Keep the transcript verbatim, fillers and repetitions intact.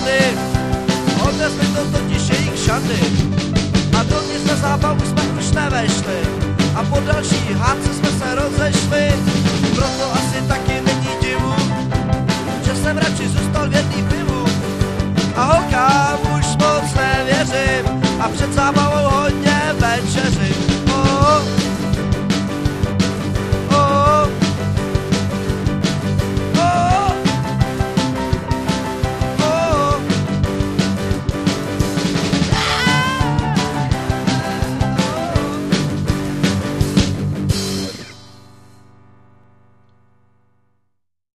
rany, odnesli to totiž jejich šaty. A do města zábavu jsme už nevešli a po další hádce jsme se rozešli. Proto asi taky není divu, že jsem radši zůstal v jedný pivu. A holky